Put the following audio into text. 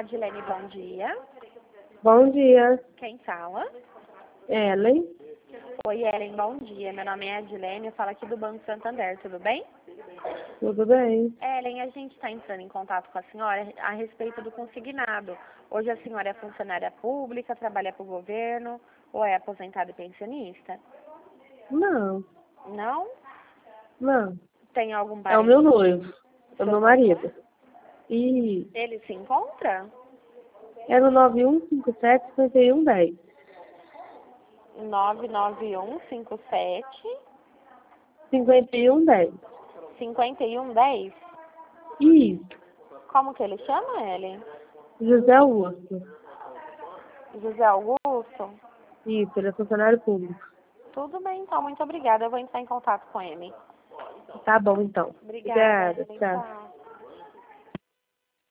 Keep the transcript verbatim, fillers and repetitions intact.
Adilene, bom dia. Bom dia, Quem fala? Ellen. Oi, Ellen, bom dia. Meu nome é Adilene, eu falo aqui do Banco Santander, tudo bem? Tudo bem? Ellen, a gente está entrando em contato com a senhora a respeito do consignado. Hoje a senhora é funcionária pública, trabalha para o governo ou é aposentada e pensionista? Não, Não? não. Tem algum É o parente? meu noivo, é o Seu meu noivo? marido. E Ele se encontra? é no nove um cinco sete, cinco um um zero. nove nove um cinco sete cinco um dez. cinco um dez. Isso, Como que ele chama, Ellen? José Augusto. José Augusto? Isso, ele é funcionário público. Tudo bem, então. Muito obrigada. Eu vou entrar em contato com ele. Tá bom, então. Obrigada. Obrigada, Ellen. tchau. Tchau.